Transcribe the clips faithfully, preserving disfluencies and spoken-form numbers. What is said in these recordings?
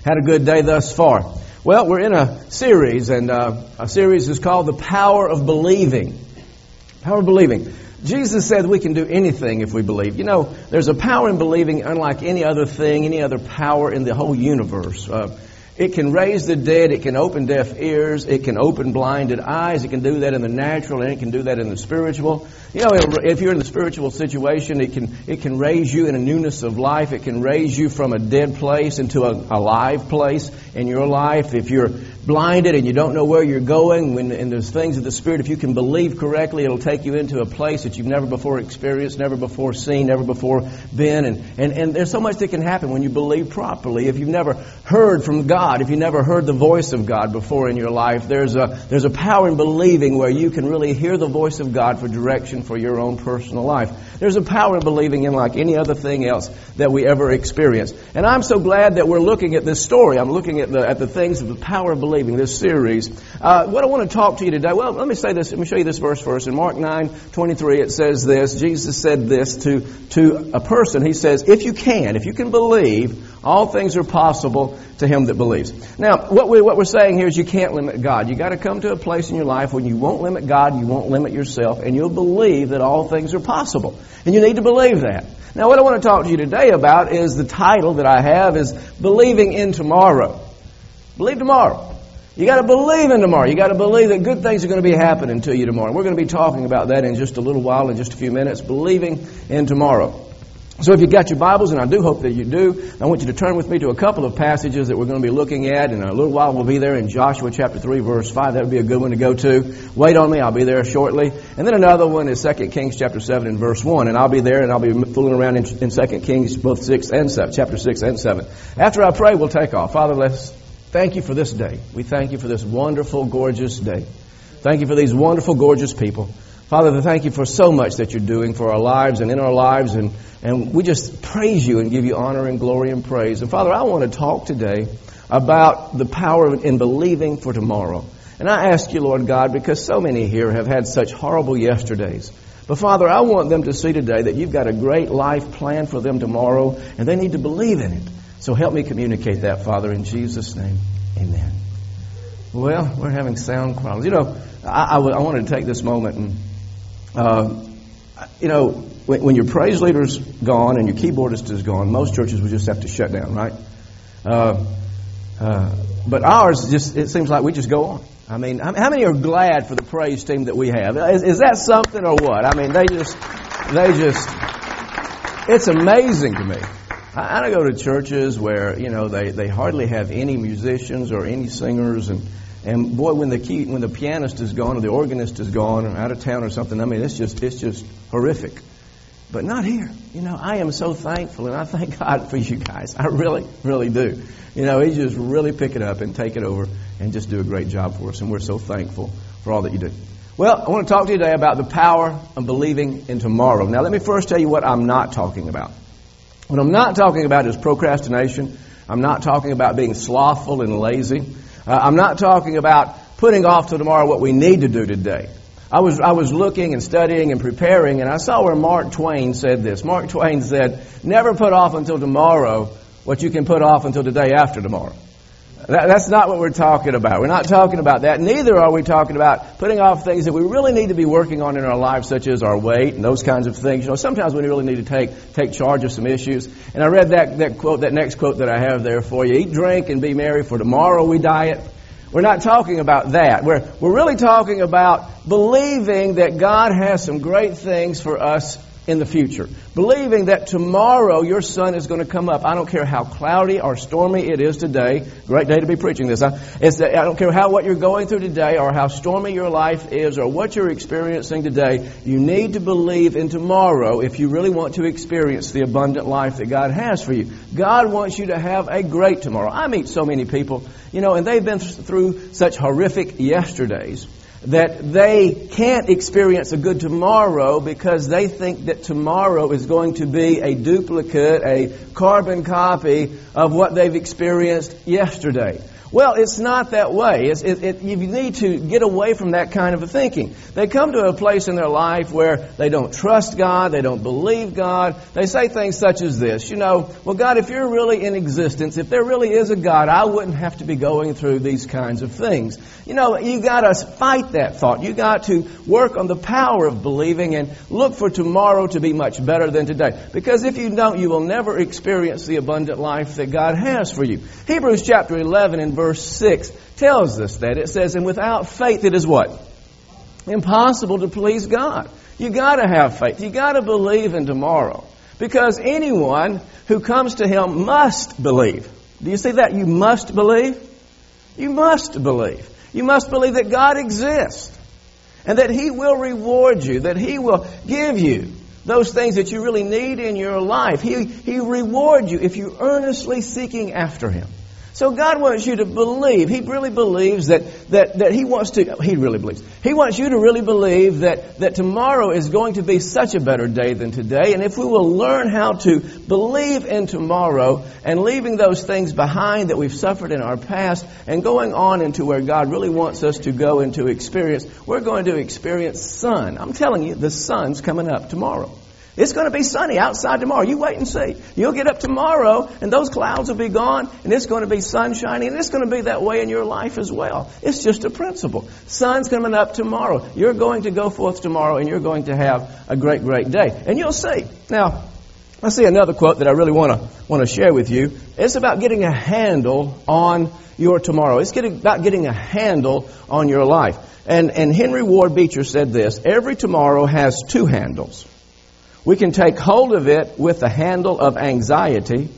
Had a good day thus far. Well, we're in a series, and uh, our series is called The Power of Believing. Power of Believing. Jesus said we can do anything if we believe. You know, there's a power in believing unlike any other thing, any other power in the whole universe. Uh, it can raise the dead, it can open deaf ears, it can open blinded eyes, it can do that in the natural, and it can do that in the spiritual. You know, if you're in the spiritual situation, it can it can raise you in a newness of life. It can raise you from a dead place into a, a live place in your life. If you're blinded and you don't know where you're going, when and there's things of the Spirit, if you can believe correctly, it'll take you into a place that you've never before experienced, never before seen, never before been. And, and, and there's so much that can happen when you believe properly. If you've never heard from God, if you never heard the voice of God before in your life, there's a there's a power in believing where you can really hear the voice of God for direction for your own personal life. There's a power in believing in like any other thing else that we ever experience. And I'm so glad that we're looking at this story. I'm looking at the at the things of the power of believing, this series. Uh, what I want to talk to you today, well, let me say this, let me show you this verse first. In Mark nine twenty-three, it says this. Jesus said this to, to a person. He says, if you can, if you can believe, all things are possible to him that believes. Now, what, we, what we're saying here is you can't limit God. You got to come to a place in your life when you won't limit God, you won't limit yourself, and you'll believe that all things are possible. And you need to believe that. Now, what I want to talk to you today about is the title that I have is Believing in Tomorrow. Believe tomorrow. You got to believe in tomorrow. You got to believe that good things are going to be happening to you tomorrow. We're going to be talking about that in just a little while, in just a few minutes. Believing in tomorrow. So if you've got your Bibles, and I do hope that you do, I want you to turn with me to a couple of passages that we're going to be looking at. In a little while, we'll be there in Joshua chapter three, verse five. That would be a good one to go to. Wait on me. I'll be there shortly. And then another one is Second Kings chapter seven and verse one. And I'll be there, and I'll be fooling around in, in Second Kings both six and seven, chapter six and seven. After I pray, we'll take off. Father, let's thank you for this day. We thank you for this wonderful, gorgeous day. Thank you for these wonderful, gorgeous people. Father, thank you for so much that you're doing for our lives and in our lives. And, and we just praise you and give you honor and glory and praise. And Father, I want to talk today about the power in believing for tomorrow. And I ask you, Lord God, because so many here have had such horrible yesterdays. But Father, I want them to see today that you've got a great life planned for them tomorrow, and they need to believe in it. So help me communicate that, Father, in Jesus' name. Amen. Well, we're having sound problems. You know, I, I, I wanted to take this moment and, uh, you know, when, when your praise leader's gone and your keyboardist is gone, most churches will just have to shut down, right? Uh, uh, but ours, just it seems like we just go on. I mean, how many are glad for the praise team that we have? Is, is that something or what? I mean, they just, they just, it's amazing to me. I, I go to churches where, you know, they, they hardly have any musicians or any singers, and and boy, when the key, when the pianist is gone or the organist is gone or out of town or something, I mean, it's just it's just horrific. But not here. You know, I am so thankful, and I thank God for you guys. I really, really do. You know, He just really pick it up and take it over and just do a great job for us, and we're so thankful for all that you do. Well, I want to talk to you today about the power of believing in tomorrow. Now, let me first tell you what I'm not talking about. What I'm not talking about is procrastination. I'm not talking about being slothful and lazy. Uh, I'm not talking about putting off till tomorrow what we need to do today. I was I was looking and studying and preparing, and I saw where Mark Twain said this. Mark Twain said, never put off until tomorrow what you can put off until the day after tomorrow. That, that's not what we're talking about. We're not talking about that. Neither are we talking about putting off things that we really need to be working on in our lives, such as our weight and those kinds of things. You know, sometimes we really need to take take charge of some issues. And I read that, that quote, that next quote that I have there for you. Eat, drink, and be merry, for tomorrow we diet. We're not talking about that. We're we're really talking about believing that God has some great things for us in the future. Believing that tomorrow your sun is going to come up. I don't care how cloudy or stormy it is today. Great day to be preaching this. Huh? It's that I don't care how what you're going through today or how stormy your life is or what you're experiencing today. You need to believe in tomorrow if you really want to experience the abundant life that God has for you. God wants you to have a great tomorrow. I meet so many people, you know, and they've been through such horrific yesterdays. that they can't experience a good tomorrow because they think that tomorrow is going to be a duplicate, a carbon copy of what they've experienced yesterday. Well, it's not that way. It's, it, it, you need to get away from that kind of a thinking. They come to a place in their life where they don't trust God, they don't believe God. They say things such as this, you know, well, God, if you're really in existence, if there really is a God, I wouldn't have to be going through these kinds of things. You know, you got to fight that thought. You got to work on the power of believing and look for tomorrow to be much better than today. Because if you don't, you will never experience the abundant life that God has for you. Hebrews chapter eleven and verse six tells us that. It says, and without faith it is what? Impossible to please God. You got to have faith. You got to believe in tomorrow. Because anyone who comes to Him must believe. Do you see that? You must believe. You must believe. You must believe that God exists and that He will reward you, that He will give you those things that you really need in your life. He, he rewards you if you're earnestly seeking after Him. So God wants you to believe. He really believes that, that, that He wants to, He really believes. He wants you to really believe that, that tomorrow is going to be such a better day than today. And if we will learn how to believe in tomorrow and leaving those things behind that we've suffered in our past and going on into where God really wants us to go into experience, we're going to experience sun. I'm telling you, the sun's coming up tomorrow. It's going to be sunny outside tomorrow. You wait and see. You'll get up tomorrow and those clouds will be gone and it's going to be sun shining and it's going to be that way in your life as well. It's just a principle. Sun's coming up tomorrow. You're going to go forth tomorrow and you're going to have a great, great day. And you'll see. Now, let's see another quote that I really want to want to share with you. It's about getting a handle on your tomorrow. It's getting, about getting a handle on your life. And, and Henry Ward Beecher said this, every tomorrow has two handles. We can take hold of it with the handle of anxiety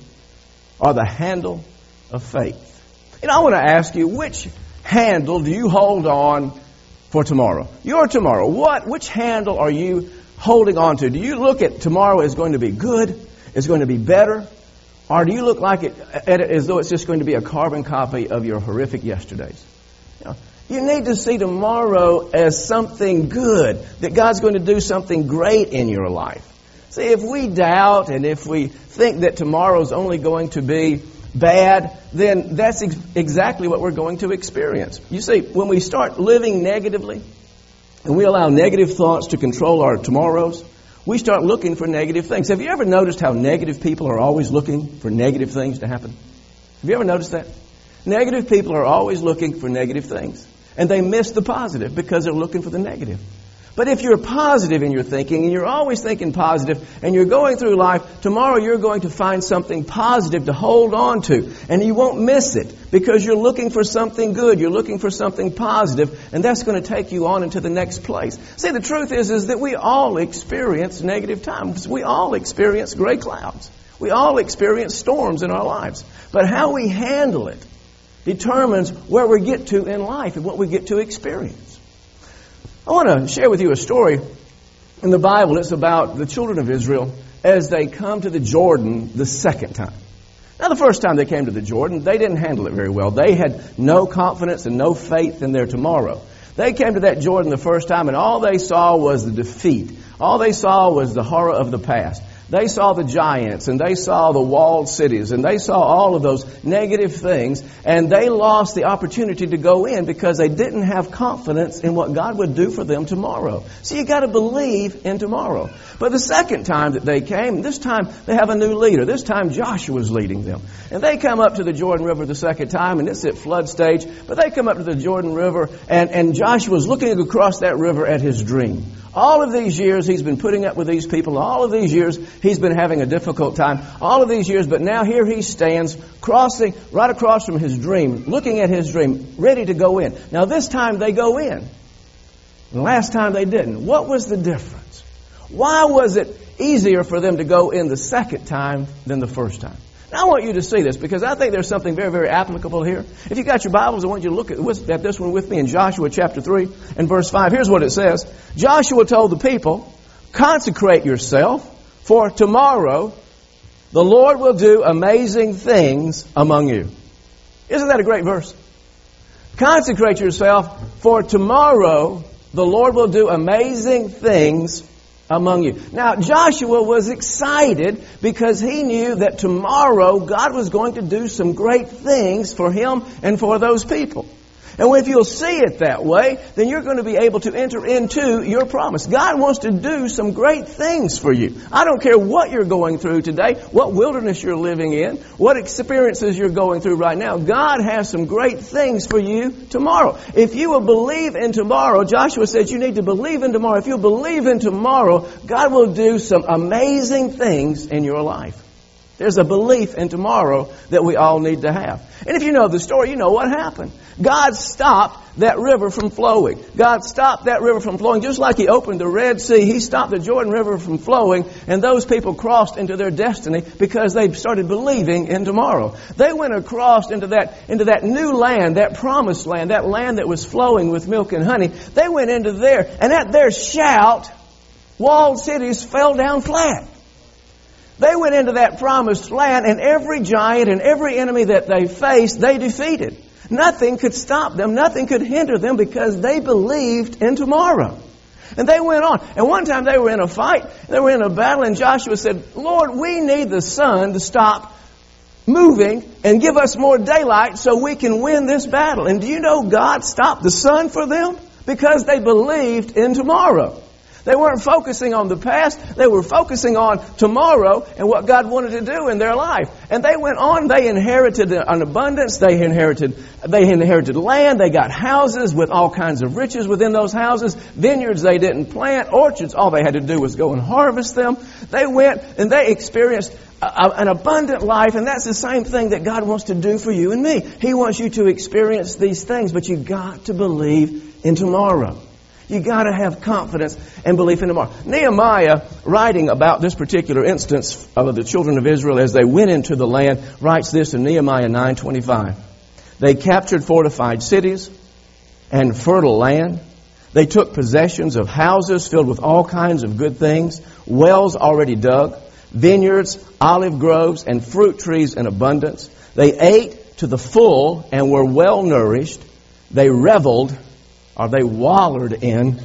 or the handle of faith. You know, I want to ask you, which handle do you hold on for tomorrow? Your tomorrow. What? Which handle are you holding on to? Do you look at tomorrow as going to be good? It's going to be better? Or do you look like it, at it as though it's just going to be a carbon copy of your horrific yesterdays? You know, you need to see tomorrow as something good, that God's going to do something great in your life. See, if we doubt and if we think that tomorrow's only going to be bad, then that's ex- exactly what we're going to experience. You see, when we start living negatively and we allow negative thoughts to control our tomorrows, we start looking for negative things. Have you ever noticed how negative people are always looking for negative things to happen? Have you ever noticed that? Negative people are always looking for negative things. And they miss the positive because they're looking for the negative. But if you're positive in your thinking, and you're always thinking positive, and you're going through life, tomorrow you're going to find something positive to hold on to. And you won't miss it because you're looking for something good. You're looking for something positive, and that's going to take you on into the next place. See, the truth is, is that we all experience negative times. We all experience gray clouds. We all experience storms in our lives. But how we handle it determines where we get to in life and what we get to experience. I want to share with you a story in the Bible. It's about the children of Israel as they come to the Jordan the second time. Now, the first time they came to the Jordan, they didn't handle it very well. They had no confidence and no faith in their tomorrow. They came to that Jordan the first time, and all they saw was the defeat. All they saw was the horror of the past. They saw the giants, and they saw the walled cities, and they saw all of those negative things, and they lost the opportunity to go in because they didn't have confidence in what God would do for them tomorrow. So you got to believe in tomorrow. But the second time that they came, this time they have a new leader. This time Joshua's leading them. And they come up to the Jordan River the second time, and it's at flood stage, but they come up to the Jordan River, and, and Joshua's looking across that river at his dream. All of these years he's been putting up with these people. All of these years he's been having a difficult time. All of these years, but now here he stands crossing right across from his dream, looking at his dream, ready to go in. Now this time they go in. The last time they didn't. What was the difference? Why was it easier for them to go in the second time than the first time? Now I want you to see this because I think there's something very, very applicable here. If you got your Bibles, I want you to look at, at this one with me in Joshua chapter three and verse five. Here's what it says. Joshua told the people, consecrate yourself, for tomorrow the Lord will do amazing things among you. Isn't that a great verse? Consecrate yourself, for tomorrow the Lord will do amazing things among you. Now, Joshua was excited because he knew that tomorrow God was going to do some great things for him and for those people. And if you'll see it that way, then you're going to be able to enter into your promise. God wants to do some great things for you. I don't care what you're going through today, what wilderness you're living in, what experiences you're going through right now. God has some great things for you tomorrow. If you will believe in tomorrow, Joshua said you need to believe in tomorrow. If you believe in tomorrow, God will do some amazing things in your life. There's a belief in tomorrow that we all need to have. And if you know the story, you know what happened. God stopped that river from flowing. God stopped that river from flowing. Just like He opened the Red Sea, He stopped the Jordan River from flowing, and those people crossed into their destiny because they started believing in tomorrow. They went across into that, into that new land, that promised land, that land that was flowing with milk and honey. They went into there, and at their shout, walled cities fell down flat. They went into that promised land, and every giant and every enemy that they faced, they defeated. Nothing could stop them. Nothing could hinder them because they believed in tomorrow. And they went on. And one time they were in a fight. They were in a battle, and Joshua said, Lord, we need the sun to stop moving and give us more daylight so we can win this battle. And do you know God stopped the sun for them? Because they believed in tomorrow. They weren't focusing on the past. They were focusing on tomorrow and what God wanted to do in their life. And they went on. They inherited an abundance. They inherited, they inherited land. They got houses with all kinds of riches within those houses. Vineyards they didn't plant. Orchards, all they had to do was go and harvest them. They went and they experienced a, a, an abundant life. And that's the same thing that God wants to do for you and me. He wants you to experience these things, but you've got to believe in tomorrow. You got to have confidence and belief in tomorrow. Nehemiah, writing about this particular instance of the children of Israel as they went into the land, writes this in Nehemiah nine twenty-five. They captured fortified cities and fertile land. They took possessions of houses filled with all kinds of good things, wells already dug, vineyards, olive groves, and fruit trees in abundance. They ate to the full and were well nourished. They reveled, or they wallowed in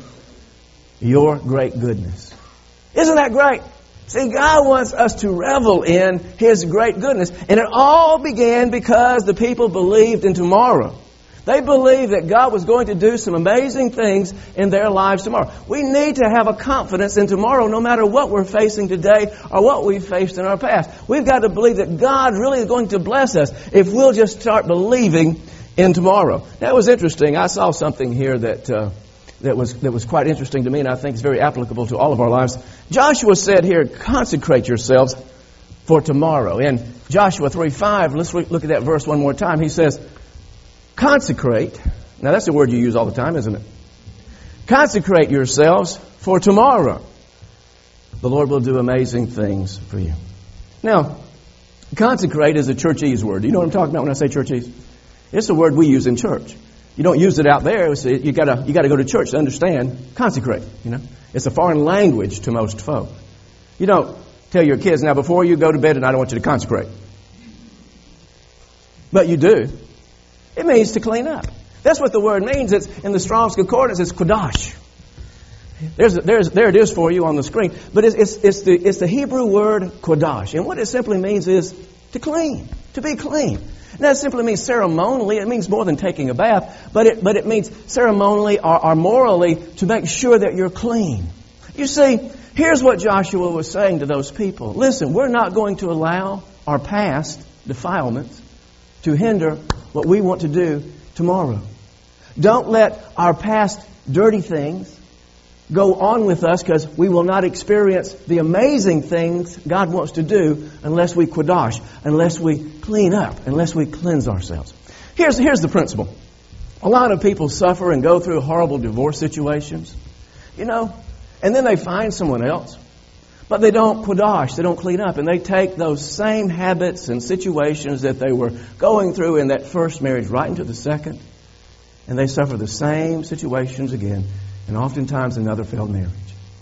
your great goodness. Isn't that great? See, God wants us to revel in His great goodness. And it all began because the people believed in tomorrow. They believed that God was going to do some amazing things in their lives tomorrow. We need to have a confidence in tomorrow no matter what we're facing today or what we've faced in our past. We've got to believe that God really is going to bless us if we'll just start believing in tomorrow. That was interesting. I saw something here that uh, that was that was quite interesting to me, and I think it's very applicable to all of our lives. Joshua said here, consecrate yourselves for tomorrow. In Joshua three five, let's look at that verse one more time. He says, consecrate. Now that's a word you use all the time, isn't it? Consecrate yourselves for tomorrow. The Lord will do amazing things for you. Now, consecrate is a churchese word. Do you know what I'm talking about when I say churchese? It's a word we use in church. You don't use it out there. You gotta you gotta go to church to understand. Consecrate. You know, it's a foreign language to most folk. You don't tell your kids, now before you go to bed tonight, I want you to consecrate. But you do. It means to clean up. That's what the word means. It's in the Strong's Concordance. It's kodash. There's, there's, there it is for you on the screen. But it's, it's, it's, the, it's the Hebrew word kodash. And what it simply means is to clean, to be clean. And that simply means ceremonially. It means more than taking a bath. But it, but it means ceremonially or, or morally to make sure that you're clean. You see, here's what Joshua was saying to those people. Listen, we're not going to allow our past defilements to hinder what we want to do tomorrow. Don't let our past dirty things go on with us, because we will not experience the amazing things God wants to do unless we kodash, unless we clean up, unless we cleanse ourselves. Here's, here's the principle. A lot of people suffer and go through horrible divorce situations, you know, and then they find someone else. But they don't kodash, they don't clean up, and they take those same habits and situations that they were going through in that first marriage right into the second, and they suffer the same situations again, and oftentimes another failed marriage.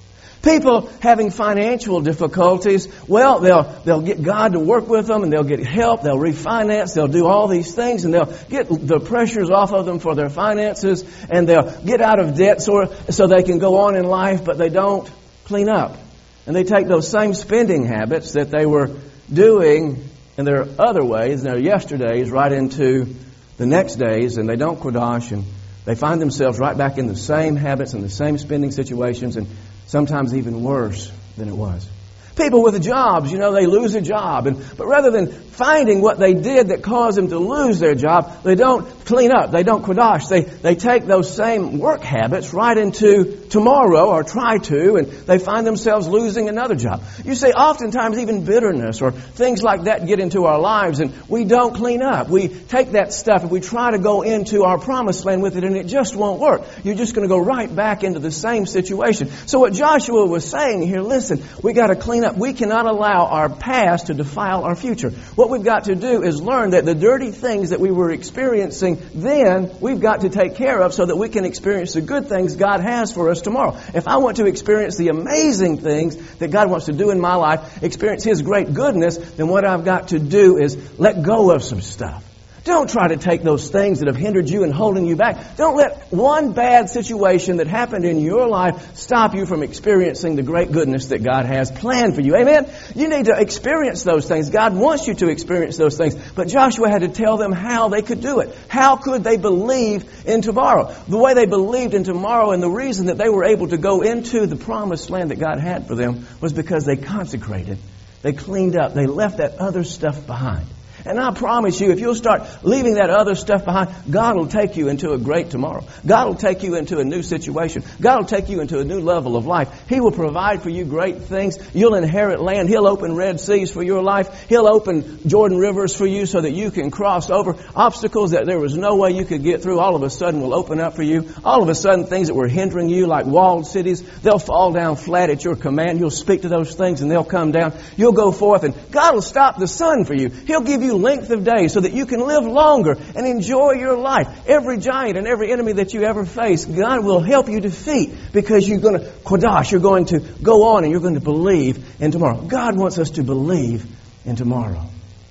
People having financial difficulties, well, they'll they'll get God to work with them, and they'll get help, they'll refinance, they'll do all these things, and they'll get the pressures off of them for their finances, and they'll get out of debt so, so they can go on in life, but they don't clean up. And they take those same spending habits that they were doing in their other ways, in their yesterdays, right into the next days, and they don't Kodash, and they find themselves right back in the same habits and the same spending situations, and sometimes even worse than it was. People with jobs, you know, they lose a job. And, but rather than finding what they did that caused them to lose their job, they don't clean up. They don't Kodash. They, they take those same work habits right into tomorrow, or try to, and they find themselves losing another job. You see, oftentimes even bitterness or things like that get into our lives, and we don't clean up. We take that stuff and we try to go into our promised land with it, and it just won't work. You're just going to go right back into the same situation. So what Joshua was saying here, listen, we got to clean up. We cannot allow our past to defile our future. What we've got to do is learn that the dirty things that we were experiencing then, we've got to take care of so that we can experience the good things God has for us tomorrow. If I want to experience the amazing things that God wants to do in my life, experience His great goodness, then what I've got to do is let go of some stuff. Don't try to take those things that have hindered you and holding you back. Don't let one bad situation that happened in your life stop you from experiencing the great goodness that God has planned for you. Amen? You need to experience those things. God wants you to experience those things. But Joshua had to tell them how they could do it. How could they believe in tomorrow? The way they believed in tomorrow, and the reason that they were able to go into the promised land that God had for them, was because they consecrated. They cleaned up. They left that other stuff behind. And I promise you, if you'll start leaving that other stuff behind, God will take you into a great tomorrow. God will take you into a new situation. God will take you into a new level of life. He will provide for you great things. You'll inherit land. He'll open Red Seas for your life. He'll open Jordan Rivers for you so that you can cross over. Obstacles that there was no way you could get through, all of a sudden will open up for you. All of a sudden, things that were hindering you, like walled cities, they'll fall down flat at your command. You'll speak to those things and they'll come down. You'll go forth, and God will stop the sun for you. He'll give you length of days so that you can live longer and enjoy your life. Every giant and every enemy that you ever face, God will help you defeat, because you're going to Kodash, you're going to go on and you're going to believe in tomorrow. God wants us to believe in tomorrow.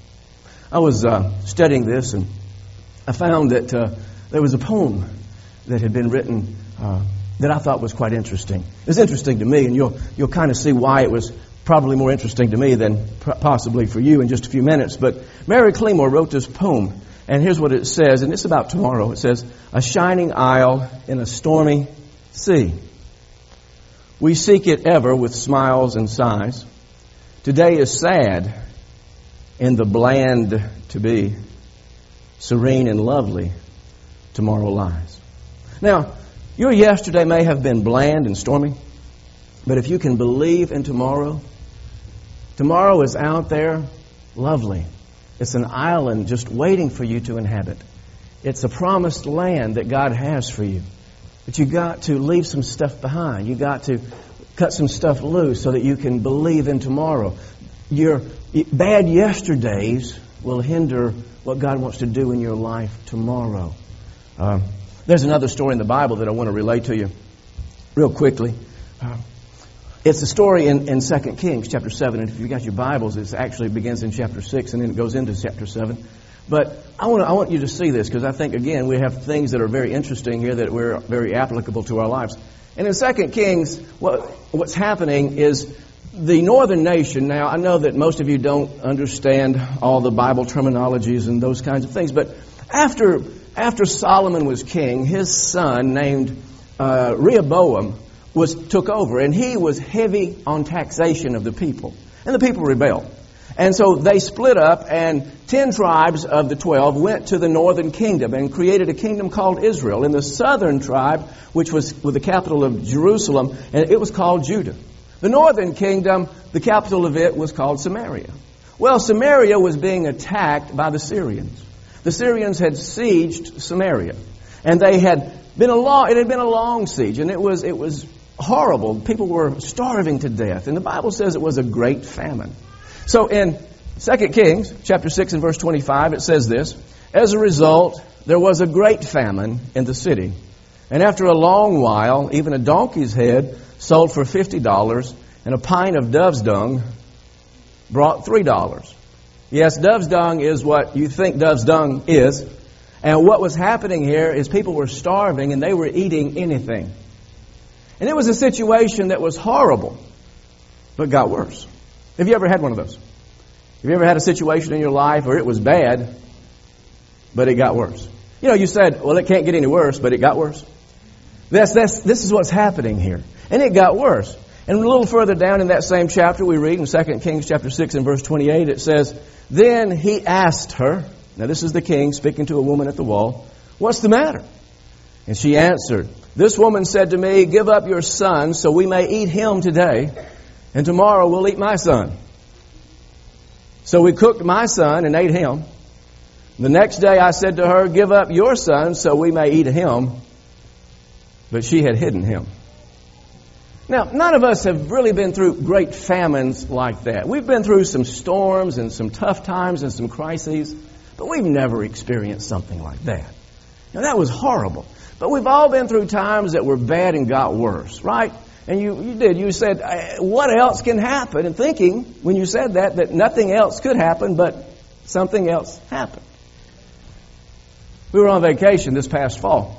I was uh, studying this, and I found that uh, there was a poem that had been written uh, that I thought was quite interesting. It was interesting to me, and you'll you'll kind of see why it was probably more interesting to me than possibly for you in just a few minutes. But Mary Clemore wrote this poem, and here's what it says, and it's about tomorrow. It says, "A shining isle in a stormy sea. We seek it ever with smiles and sighs. Today is sad in the bland to be. Serene and lovely tomorrow lies." Now, your yesterday may have been bland and stormy, but if you can believe in tomorrow, tomorrow is out there, lovely. It's an island just waiting for you to inhabit. It's a promised land that God has for you. But you got to leave some stuff behind. You got to cut some stuff loose so that you can believe in tomorrow. Your bad yesterdays will hinder what God wants to do in your life tomorrow. Uh, there's another story in the Bible that I want to relate to you real quickly. Uh, It's a story in, in Second Kings chapter seven. And if you've got your Bibles, it actually begins in chapter six and then it goes into chapter seven. But I want to, I want you to see this, because I think, again, we have things that are very interesting here that are very applicable to our lives. And in Second Kings, what, what's happening is the northern nation. Now, I know that most of you don't understand all the Bible terminologies and those kinds of things. But after, after Solomon was king, his son named uh, Rehoboam was took over, and he was heavy on taxation of the people. And the people rebelled. And so they split up, and ten tribes of the twelve went to the northern kingdom and created a kingdom called Israel. In the southern tribe, which was with the capital of Jerusalem, and it was called Judah. The northern kingdom, the capital of it was called Samaria. Well, Samaria was being attacked by the Syrians. The Syrians had sieged Samaria, and they had been a long, it had been a long siege, and it was it was horrible. People were starving to death. And the Bible says it was a great famine. So in Second Kings chapter six and verse twenty-five, it says this: "As a result, there was a great famine in the city, And after a long while, even a donkey's head sold for fifty dollars, and a pint of dove's dung brought three dollars. Yes, dove's dung is what you think dove's dung is. And what was happening here is people were starving and they were eating anything. And it was a situation that was horrible, but got worse. Have you ever had one of those? Have you ever had a situation in your life where it was bad, but it got worse? You know, you said, well, it can't get any worse, but it got worse. That's, that's, this is what's happening here. And it got worse. And a little further down in that same chapter, we read in Second Kings chapter six and verse twenty-eight, it says, then he asked her, now this is the king speaking to a woman at the wall, what's the matter? And she answered, this woman said to me, give up your son so we may eat him today, and tomorrow we'll eat my son. So we cooked my son and ate him. The next day I said to her, give up your son so we may eat him. But she had hidden him. Now, none of us have really been through great famines like that. We've been through some storms and some tough times and some crises, but we've never experienced something like that. Now, that was horrible. But we've all been through times that were bad and got worse, right? And you, you did. You said, what else can happen? And thinking, when you said that, that nothing else could happen, but something else happened. We were on vacation this past fall.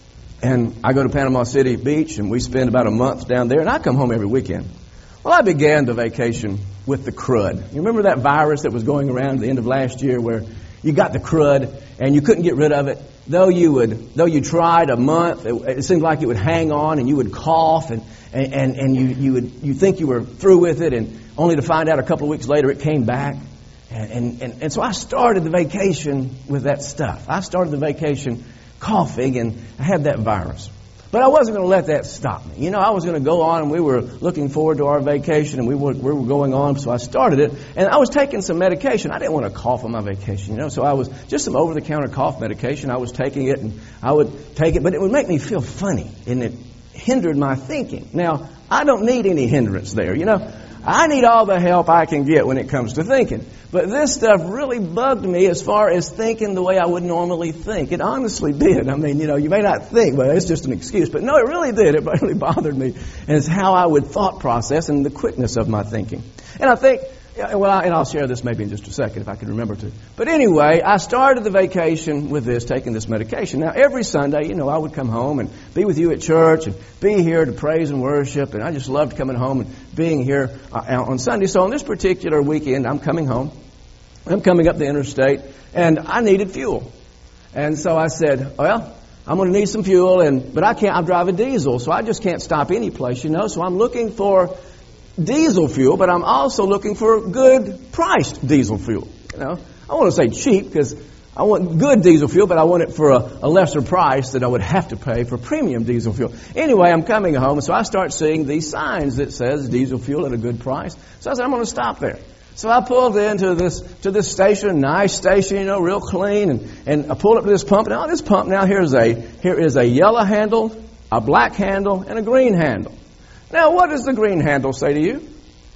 And I go to Panama City Beach, and we spend about a month down there, and I come home every weekend. Well, I began the vacation with the crud. You remember that virus that was going around at the end of last year where you got the crud and you couldn't get rid of it? Though you would, though you tried a month, it, it seemed like it would hang on, and you would cough, and, and, and you, you would you think you were through with it, and only to find out a couple of weeks later it came back. And, and, and, and so I started the vacation with that stuff. I started the vacation coughing, and I had that virus. But I wasn't going to let that stop me. You know, I was going to go on, and we were looking forward to our vacation, and we were, we were going on, so I started it. And I was taking some medication. I didn't want to cough on my vacation, you know, so I was just some over-the-counter cough medication. I was taking it, and I would take it, but it would make me feel funny, and it hindered my thinking. Now, I don't need any hindrance there, you know. I need all the help I can get when it comes to thinking. But this stuff really bugged me as far as thinking the way I would normally think. It honestly did. I mean, you know, you may not think, but it's just an excuse. But no, it really did. It really bothered me. And it's how I would thought process and the quickness of my thinking. And I think, well, I, and I'll share this maybe in just a second if I can remember to. But anyway, I started the vacation with this, taking this medication. Now, every Sunday, you know, I would come home and be with you at church and be here to praise and worship. And I just loved coming home and being here uh, on Sunday. So on this particular weekend, I'm coming home. I'm coming up the interstate, and I needed fuel. And so I said, well, I'm going to need some fuel, and but I can't, I drive a diesel, so I just can't stop any place, you know. So I'm looking for diesel fuel, but I'm also looking for good priced diesel fuel. You know, I want to say cheap because I want good diesel fuel, but I want it for a, a lesser price than I would have to pay for premium diesel fuel. Anyway, I'm coming home, so I start seeing these signs that says diesel fuel at a good price. So I said, I'm going to stop there. So I pulled into this to this station, nice station, you know, real clean, and, and I pulled up to this pump. Now this pump, now here's a here is a yellow handle, a black handle, and a green handle. Now what does the green handle say to you?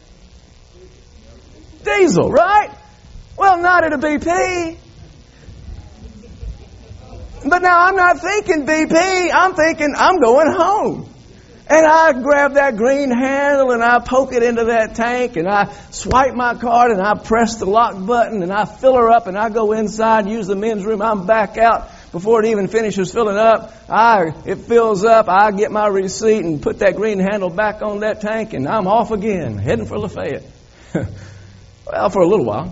Diesel, right? Well, not at a B P. But now I'm not thinking B P. I'm thinking I'm going home. And I grab that green handle and I poke it into that tank and I swipe my card and I press the lock button and I fill her up and I go inside and use the men's room. I'm back out before it even finishes filling up. I it fills up. I get my receipt and put that green handle back on that tank and I'm off again, heading for Lafayette. Well, for a little while.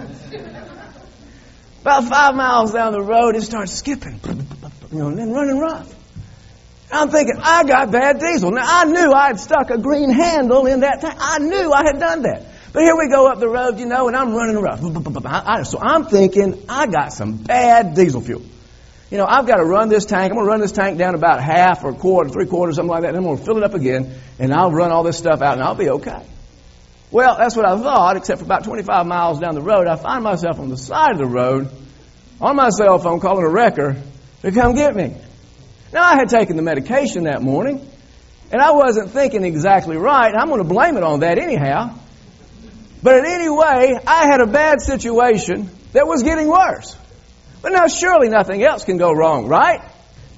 About five miles down the road, it starts skipping, you know, and then running rough. I'm thinking, I got bad diesel. Now, I knew I had stuck a green handle in that tank. I knew I had done that. But here we go up the road, you know, and I'm running rough. I, I, so I'm thinking, I got some bad diesel fuel. You know, I've got to run this tank. I'm going to run this tank down about half or a quarter, three quarters, something like that. And I'm going to fill it up again, and I'll run all this stuff out, and I'll be okay. Well, that's what I thought, except for about twenty-five miles down the road, I find myself on the side of the road on my cell phone calling a wrecker to come get me. Now, I had taken the medication that morning, and I wasn't thinking exactly right. I'm going to blame it on that anyhow. But anyway, I had a bad situation that was getting worse. But now, surely nothing else can go wrong, right?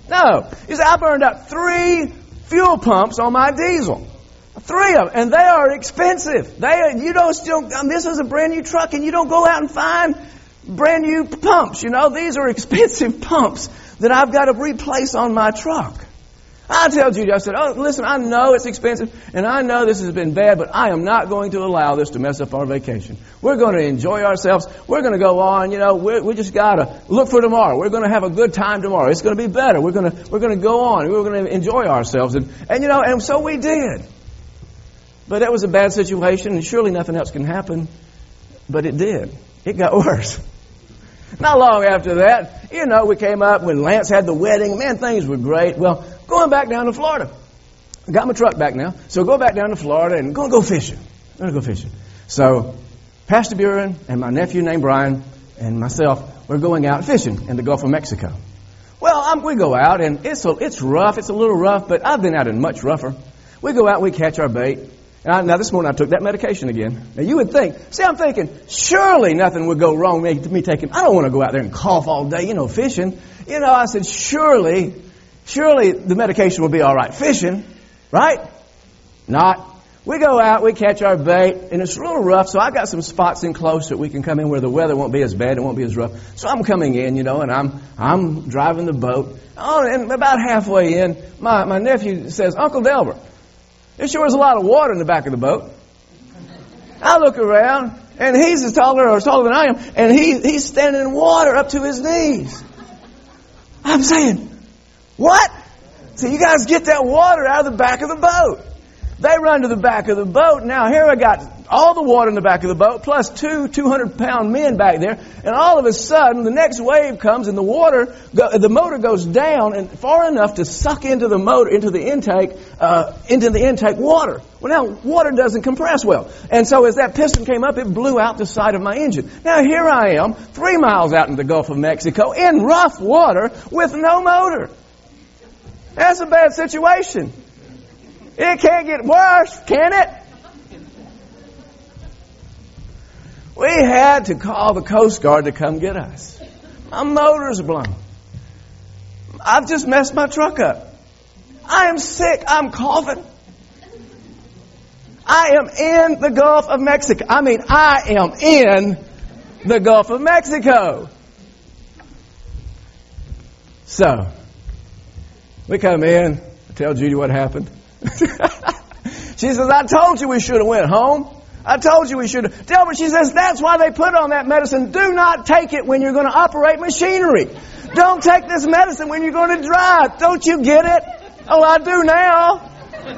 No. He said, I burned out three fuel pumps on my diesel. Three of them. And they are expensive. They, you don't still, I mean, this is a brand new truck and you don't go out and find brand new pumps. You know, these are expensive pumps that I've got to replace on my truck. I tell Judy, I said, oh, listen, I know it's expensive and I know this has been bad, but I am not going to allow this to mess up our vacation. We're going to enjoy ourselves. We're going to go on, you know, we're, we just got to look for tomorrow. We're going to have a good time tomorrow. It's going to be better. We're going to, we're going to go on. We're going to enjoy ourselves. And, and, you know, and so we did. But that was a bad situation and surely nothing else can happen. But it did. It got worse. Not long after that, you know, we came up when Lance had the wedding. Man, things were great. Well, going back down to Florida. I got my truck back now. So go back down to Florida and going to go fishing. Going to go fishing. So Pastor Buren and my nephew named Brian and myself, we're going out fishing in the Gulf of Mexico. Well, um, we go out and it's a, it's rough. It's a little rough, but I've been out in much rougher. We go out and we catch our bait. And I, now this morning I took that medication again. Now you would think, see, I'm thinking, surely nothing would go wrong with me, me taking, I don't want to go out there and cough all day, you know, fishing. You know, I said, surely, surely the medication will be all right. Fishing, right? Not. We go out, we catch our bait, and it's a little rough, so I got some spots in close that we can come in where the weather won't be as bad, it won't be as rough. So I'm coming in, you know, and I'm I'm driving the boat. Oh, and about halfway in, my, my nephew says, Uncle Delbert, there sure is a lot of water in the back of the boat. I look around, and he's as taller or taller than I am, and he he's standing in water up to his knees. I'm saying, what? So you guys get that water out of the back of the boat. They run to the back of the boat. Now here I got all the water in the back of the boat, plus two two hundred pound men back there. And all of a sudden, the next wave comes and the water, go, the motor goes down and far enough to suck into the motor, into the intake, uh, into the intake water. Well, now water doesn't compress well. And so as that piston came up, it blew out the side of my engine. Now here I am, three miles out in the Gulf of Mexico, in rough water with no motor. That's a bad situation. It can't get worse, can it? We had to call the Coast Guard to come get us. My motor's blown. I've just messed my truck up. I am sick. I'm coughing. I am in the Gulf of Mexico. I mean, I am in the Gulf of Mexico. So, we come in. I tell Judy what happened. She says, I told you we should have went home. I told you we should have. Delbert, she says, that's why they put on that medicine. Do not take it when you're going to operate machinery. Don't take this medicine when you're going to drive. Don't you get it? Oh, I do now.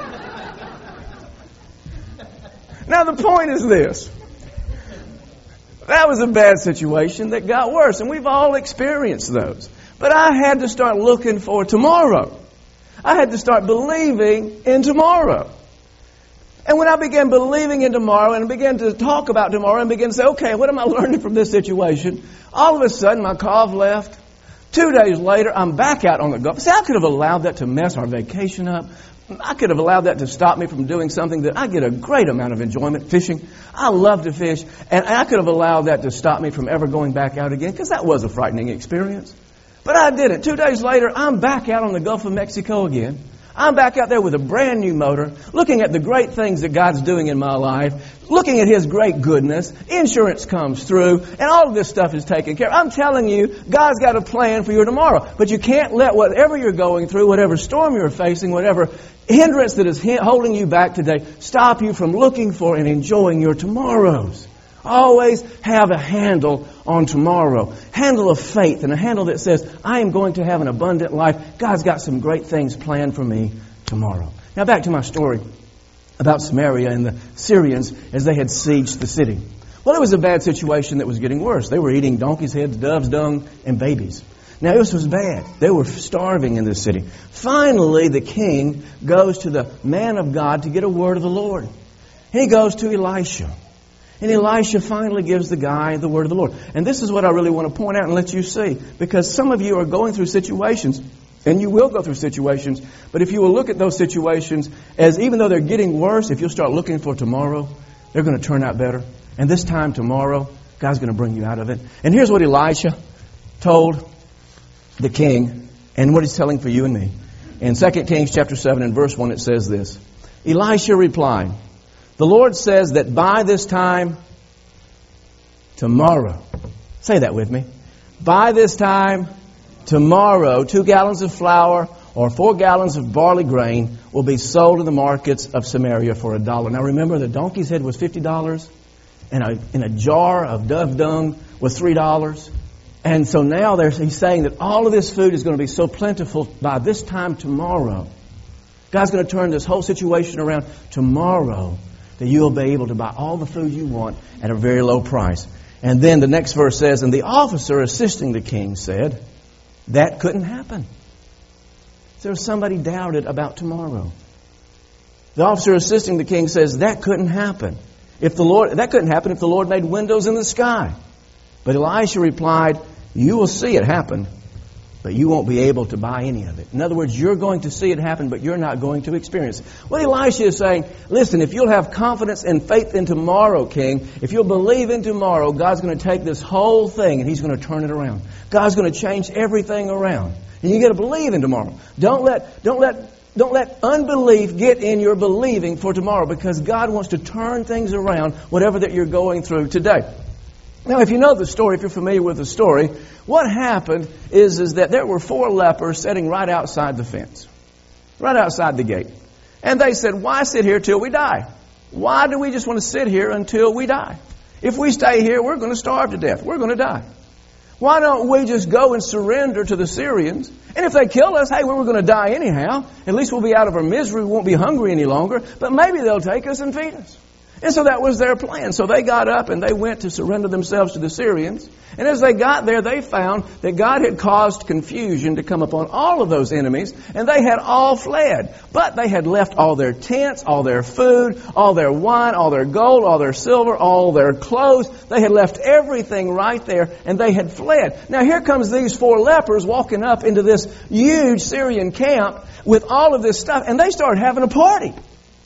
Now, the point is this. That was a bad situation that got worse, and we've all experienced those. But I had to start looking for tomorrow. I had to start believing in tomorrow. And when I began believing in tomorrow and began to talk about tomorrow and began to say, okay, what am I learning from this situation? All of a sudden, my cough left. Two days later, I'm back out on the Gulf. See, I could have allowed that to mess our vacation up. I could have allowed that to stop me from doing something that I get a great amount of enjoyment, fishing. I love to fish. And I could have allowed that to stop me from ever going back out again because that was a frightening experience. But I didn't. Two days later, I'm back out on the Gulf of Mexico again. I'm back out there with a brand new motor, looking at the great things that God's doing in my life, looking at His great goodness. Insurance comes through, and all of this stuff is taken care of. I'm telling you, God's got a plan for your tomorrow. But you can't let whatever you're going through, whatever storm you're facing, whatever hindrance that is holding you back today, stop you from looking for and enjoying your tomorrows. Always have a handle on tomorrow. Handle of faith and a handle that says, I am going to have an abundant life. God's got some great things planned for me tomorrow. Now back to my story about Samaria and the Syrians as they had sieged the city. Well, it was a bad situation that was getting worse. They were eating donkeys' heads, doves' dung, and babies. Now, this was bad. They were starving in this city. Finally, the king goes to the man of God to get a word of the Lord. He goes to Elisha. And Elisha finally gives the guy the word of the Lord. And this is what I really want to point out and let you see. Because some of you are going through situations, and you will go through situations, but if you will look at those situations as even though they're getting worse, if you'll start looking for tomorrow, they're going to turn out better. And this time tomorrow, God's going to bring you out of it. And here's what Elisha told the king and what He's telling for you and me. In Second Kings chapter seven and verse one, it says this. Elisha replied, the Lord says that by this time tomorrow, say that with me, by this time tomorrow, two gallons of flour or four gallons of barley grain will be sold in the markets of Samaria for a dollar. Now remember, the donkey's head was fifty dollars, and a, and a jar of dove dung was three dollars. And so now there's, he's saying that all of this food is going to be so plentiful by this time tomorrow. God's going to turn this whole situation around tomorrow, that you'll be able to buy all the food you want at a very low price. And then the next verse says, and the officer assisting the king said, that couldn't happen. So there was somebody doubted about tomorrow. The officer assisting the king says, that couldn't happen. If the Lord, that couldn't happen if the Lord made windows in the sky. But Elisha replied, you will see it happen, but you won't be able to buy any of it. In other words, you're going to see it happen, but you're not going to experience it. What Elisha is saying, listen, if you'll have confidence and faith in tomorrow, King, if you'll believe in tomorrow, God's going to take this whole thing and He's going to turn it around. God's going to change everything around. And you got to believe in tomorrow. Don't let, don't let, don't let unbelief get in your believing for tomorrow, because God wants to turn things around, whatever that you're going through today. Now, if you know the story, if you're familiar with the story, what happened is, is that there were four lepers sitting right outside the fence, right outside the gate. And they said, why sit here till we die? Why do we just want to sit here until we die? If we stay here, we're going to starve to death. We're going to die. Why don't we just go and surrender to the Syrians? And if they kill us, hey, we were going to die anyhow. At least we'll be out of our misery. We won't be hungry any longer. But maybe they'll take us and feed us. And so that was their plan. So they got up and they went to surrender themselves to the Syrians. And as they got there, they found that God had caused confusion to come upon all of those enemies, and they had all fled. But they had left all their tents, all their food, all their wine, all their gold, all their silver, all their clothes. They had left everything right there, and they had fled. Now here comes these four lepers walking up into this huge Syrian camp with all of this stuff, and they started having a party.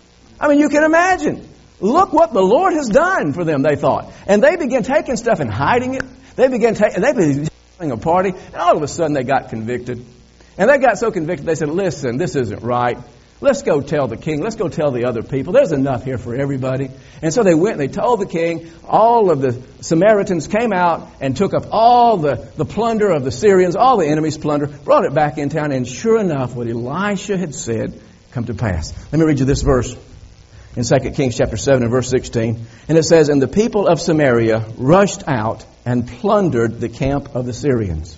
I mean, you can imagine. Look what the Lord has done for them, they thought. And they began taking stuff and hiding it. They began taking, they began having a party, and all of a sudden they got convicted. And they got so convicted, they said, listen, this isn't right. Let's go tell the king. Let's go tell the other people. There's enough here for everybody. And so they went and they told the king. All of the Samaritans came out and took up all the, the plunder of the Syrians, all the enemy's plunder, brought it back in town. And sure enough, what Elisha had said come to pass. Let me read you this verse. In Second Kings chapter seven and verse sixteen. And it says, and the people of Samaria rushed out and plundered the camp of the Syrians.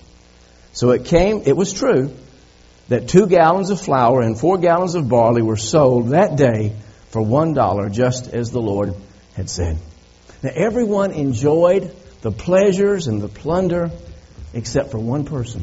So it came, it was true, that two gallons of flour and four gallons of barley were sold that day for one dollar, just as the Lord had said. Now everyone enjoyed the pleasures and the plunder except for one person.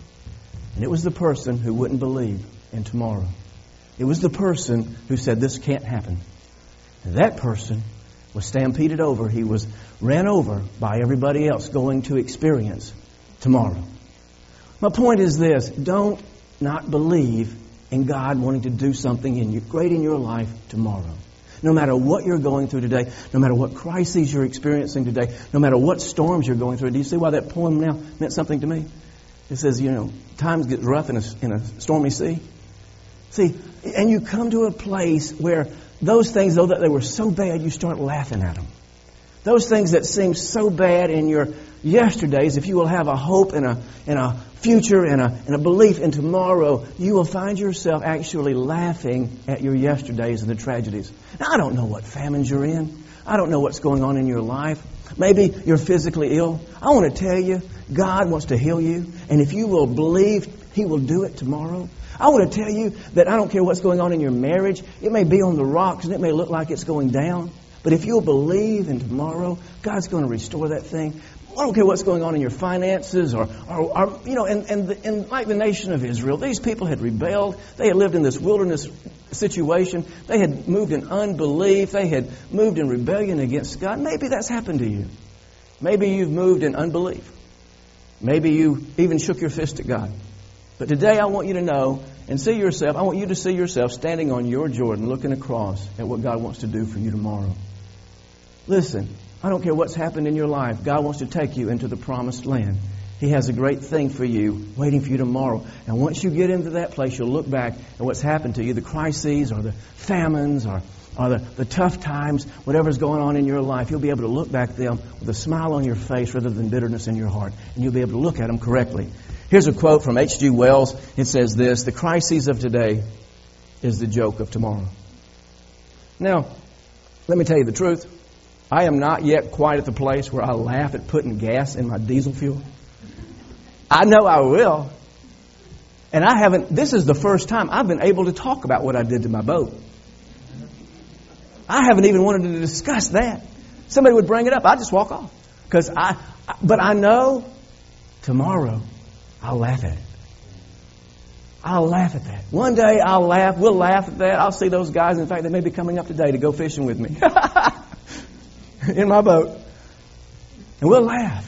And it was the person who wouldn't believe in tomorrow. It was the person who said, this can't happen. And that person was stampeded over. He was ran over by everybody else going to experience tomorrow. My point is this. Don't not believe in God wanting to do something in you, great in your life tomorrow. No matter what you're going through today, no matter what crises you're experiencing today, no matter what storms you're going through. Do you see why that poem now meant something to me? It says, you know, times get rough in a, in a stormy sea. See, and you come to a place where those things, though that they were so bad, you start laughing at them. Those things that seem so bad in your yesterdays, if you will have a hope and a, and a future and a, and a belief in tomorrow, you will find yourself actually laughing at your yesterdays and the tragedies. Now, I don't know what famines you're in. I don't know what's going on in your life. Maybe you're physically ill. I want to tell you, God wants to heal you. And if you will believe, He will do it tomorrow. I want to tell you that I don't care what's going on in your marriage. It may be on the rocks and it may look like it's going down. But if you'll believe in tomorrow, God's going to restore that thing. I don't care what's going on in your finances or, or, or you know, and, and, the, and like the nation of Israel, these people had rebelled. They had lived in this wilderness situation. They had moved in unbelief. They had moved in rebellion against God. Maybe that's happened to you. Maybe you've moved in unbelief. Maybe you even shook your fist at God. But today I want you to know and see yourself, I want you to see yourself standing on your Jordan looking across at what God wants to do for you tomorrow. Listen, I don't care what's happened in your life. God wants to take you into the promised land. He has a great thing for you, waiting for you tomorrow. And once you get into that place, you'll look back at what's happened to you, the crises or the famines or, or the, the tough times, whatever's going on in your life. You'll be able to look back at them with a smile on your face rather than bitterness in your heart. And you'll be able to look at them correctly. Here's a quote from H G Wells. It says this: "The crises of today is the joke of tomorrow." Now, let me tell you the truth. I am not yet quite at the place where I laugh at putting gas in my diesel fuel. I know I will. And I haven't, this is the first time I've been able to talk about what I did to my boat. I haven't even wanted to discuss that. Somebody would bring it up, I'd just walk off. Because I, but I know tomorrow I'll laugh at it. I'll laugh at that. One day I'll laugh, we'll laugh at that. I'll see those guys. In fact, they may be coming up today to go fishing with me. In my boat. And we'll laugh.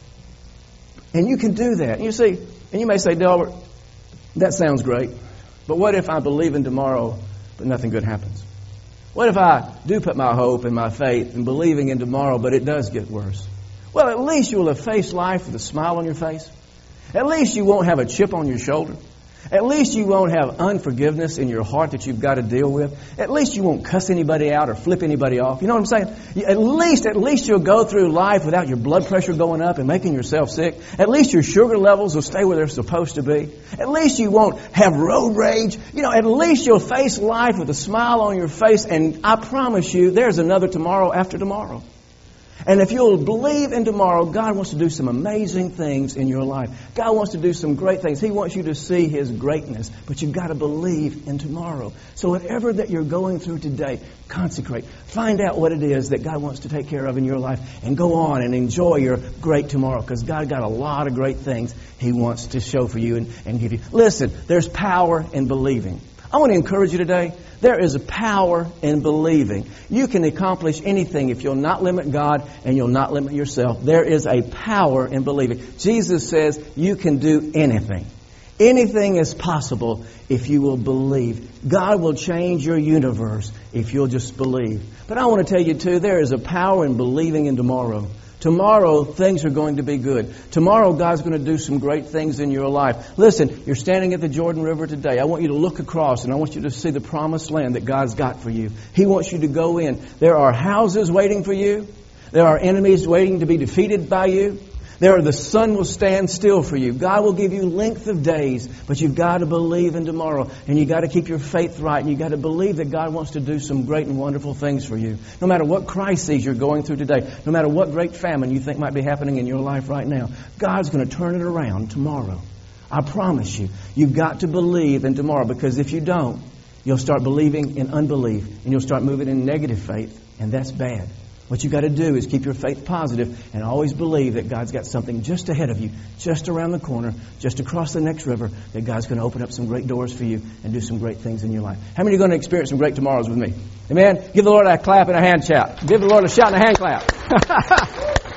And you can do that. And you see, and you may say, Delbert, that sounds great. But what if I believe in tomorrow, but nothing good happens? What if I do put my hope and my faith in believing in tomorrow, but it does get worse? Well, at least you will have faced life with a smile on your face. At least you won't have a chip on your shoulder. At least you won't have unforgiveness in your heart that you've got to deal with. At least you won't cuss anybody out or flip anybody off. You know what I'm saying? At least, at least you'll go through life without your blood pressure going up and making yourself sick. At least your sugar levels will stay where they're supposed to be. At least you won't have road rage. You know, at least you'll face life with a smile on your face. And I promise you, there's another tomorrow after tomorrow. And if you'll believe in tomorrow, God wants to do some amazing things in your life. God wants to do some great things. He wants you to see His greatness. But you've got to believe in tomorrow. So whatever that you're going through today, consecrate. Find out what it is that God wants to take care of in your life. And go on and enjoy your great tomorrow. Because God got a lot of great things He wants to show for you and, and give you. Listen, there's power in believing. I want to encourage you today. There is a power in believing. You can accomplish anything if you'll not limit God and you'll not limit yourself. There is a power in believing. Jesus says you can do anything. Anything is possible if you will believe. God will change your universe if you'll just believe. But I want to tell you too, there is a power in believing in tomorrow. Tomorrow, things are going to be good. Tomorrow, God's going to do some great things in your life. Listen, you're standing at the Jordan River today. I want you to look across and I want you to see the promised land that God's got for you. He wants you to go in. There are houses waiting for you. There are enemies waiting to be defeated by you. There are, the sun will stand still for you. God will give you length of days, but you've got to believe in tomorrow. And you've got to keep your faith right. And you've got to believe that God wants to do some great and wonderful things for you. No matter what crises you're going through today, no matter what great famine you think might be happening in your life right now, God's going to turn it around tomorrow. I promise you. You've got to believe in tomorrow, because if you don't, you'll start believing in unbelief and you'll start moving in negative faith, and that's bad. What you've got to do is keep your faith positive and always believe that God's got something just ahead of you, just around the corner, just across the next river, that God's going to open up some great doors for you and do some great things in your life. How many are going to experience some great tomorrows with me? Amen? Give the Lord a clap and a hand shout. Give the Lord a shout and a hand clap.